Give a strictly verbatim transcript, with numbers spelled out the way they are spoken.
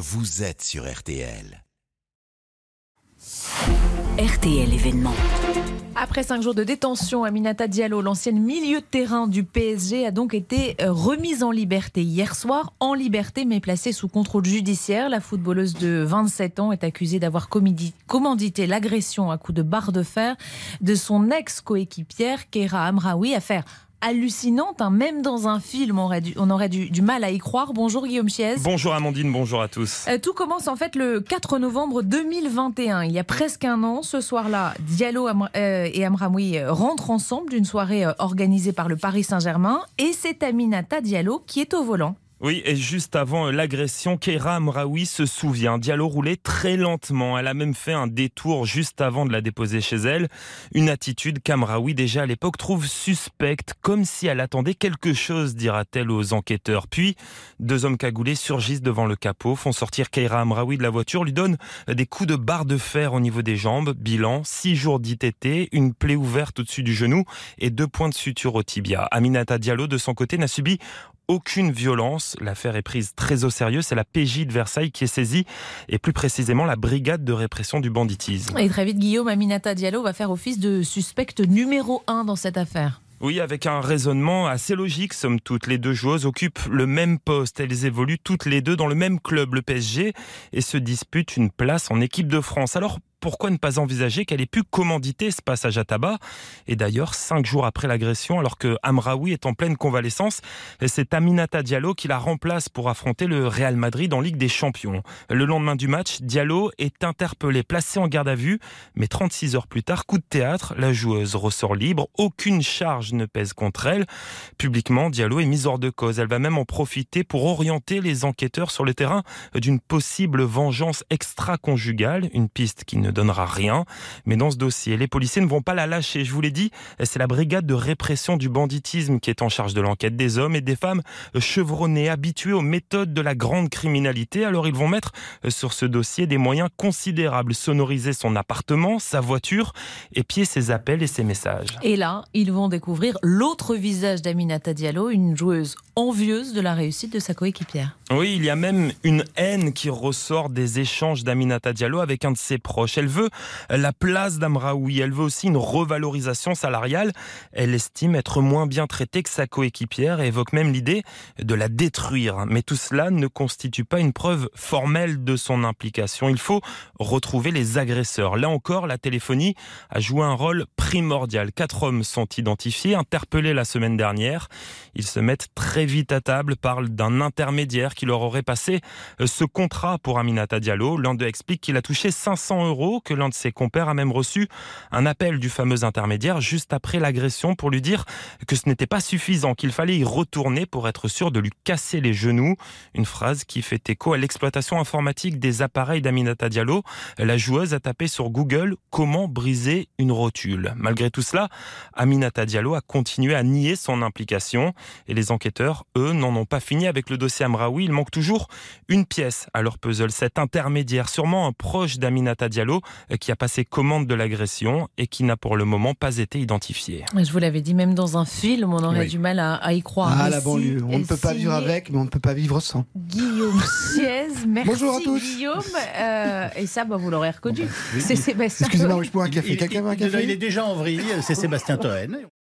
vous êtes sur R T L. R T L événement. Après cinq jours de détention, Aminata Diallo, l'ancienne milieu de terrain du P S G, a donc été remise en liberté hier soir. En liberté, mais placée sous contrôle judiciaire. La footballeuse de vingt-sept ans est accusée d'avoir commandité l'agression à coups de barre de fer de son ex-coéquipière Keira Amraoui. Affaire hallucinante, hein. Même dans un film, on aurait, du, on aurait du, du mal à y croire. Bonjour Guillaume Chiez. Bonjour Amandine, bonjour à tous. Euh, tout commence en fait le quatre novembre deux mille vingt et un. Il y a presque un an, ce soir-là, Diallo euh, et Amraoui rentrent ensemble d'une soirée euh, organisée par le Paris Saint-Germain. Et c'est Aminata Diallo qui est au volant. Oui, et juste avant l'agression, Keira Amraoui se souvient. Diallo roulait très lentement. Elle a même fait un détour juste avant de la déposer chez elle. Une attitude qu'Amraoui, déjà à l'époque, trouve suspecte, comme si elle attendait quelque chose, dira-t-elle aux enquêteurs. Puis, deux hommes cagoulés surgissent devant le capot, font sortir Keira Amraoui de la voiture, lui donnent des coups de barre de fer au niveau des jambes. Bilan, six jours d'I T T, une plaie ouverte au-dessus du genou et deux points de suture au tibia. Aminata Diallo, de son côté, n'a subi aucune violence. L'affaire est prise très au sérieux. C'est la P J de Versailles qui est saisie, et plus précisément la brigade de répression du banditisme. Et très vite, Guillaume, Aminata Diallo va faire office de suspecte numéro un dans cette affaire. Oui, avec un raisonnement assez logique, somme toute. Les deux joueuses occupent le même poste. Elles évoluent toutes les deux dans le même club, le P S G, et se disputent une place en équipe de France. Alors, pourquoi ne pas envisager qu'elle ait pu commanditer ce passage à tabac? Et d'ailleurs, cinq jours après l'agression, alors que Amraoui est en pleine convalescence, c'est Aminata Diallo qui la remplace pour affronter le Real Madrid en Ligue des Champions. Le lendemain du match, Diallo est interpellée, placée en garde à vue, mais trente-six heures plus tard, coup de théâtre, la joueuse ressort libre, aucune charge ne pèse contre elle. Publiquement, Diallo est mise hors de cause. Elle va même en profiter pour orienter les enquêteurs sur le terrain d'une possible vengeance extra-conjugale, une piste qui ne donnera rien. Mais dans ce dossier, les policiers ne vont pas la lâcher. Je vous l'ai dit, c'est la brigade de répression du banditisme qui est en charge de l'enquête. Des hommes et des femmes chevronnés, habitués aux méthodes de la grande criminalité. Alors ils vont mettre sur ce dossier des moyens considérables. Sonoriser son appartement, sa voiture, épier ses appels et ses messages. Et là, ils vont découvrir l'autre visage d'Aminata Diallo, une joueuse envieuse de la réussite de sa coéquipière. Oui, il y a même une haine qui ressort des échanges d'Aminata Diallo avec un de ses proches. Elle veut la place d'Amraoui, elle veut aussi une revalorisation salariale. Elle estime être moins bien traitée que sa coéquipière et évoque même l'idée de la détruire. Mais tout cela ne constitue pas une preuve formelle de son implication. Il faut retrouver les agresseurs. Là encore, la téléphonie a joué un rôle primordial. Quatre hommes sont identifiés, interpellés la semaine dernière. Ils se mettent très vite à table, parlent d'un intermédiaire qui leur aurait passé ce contrat pour Aminata Diallo. L'un d'eux explique qu'il a touché cinq cents euros, que l'un de ses compères a même reçu un appel du fameux intermédiaire juste après l'agression pour lui dire que ce n'était pas suffisant, qu'il fallait y retourner pour être sûr de lui casser les genoux. Une phrase qui fait écho à l'exploitation informatique des appareils d'Aminata Diallo. La joueuse a tapé sur Google « Comment briser une rotule ». Malgré tout cela, Aminata Diallo a continué à nier son implication et les enquêteurs, eux, n'en ont pas fini avec le dossier Amraoui. Il manque toujours une pièce à leur puzzle, cet intermédiaire, sûrement un proche d'Aminata Diallo qui a passé commande de l'agression et qui n'a pour le moment pas été identifié. Je vous l'avais dit, même dans un film, on aurait oui. du mal à, à y croire. Ah, la banlieue, on ne peut pas vivre avec, mais on ne peut pas vivre sans. Guillaume Chiez, merci. Bonjour à tous. Guillaume, euh, et ça, bah, vous l'aurez reconnu. Bon, bah, oui. C'est Sébastien. Excusez-moi, je bois un café. Il, Quelqu'un il, veut un café? il est déjà en vrille, c'est Sébastien Toen.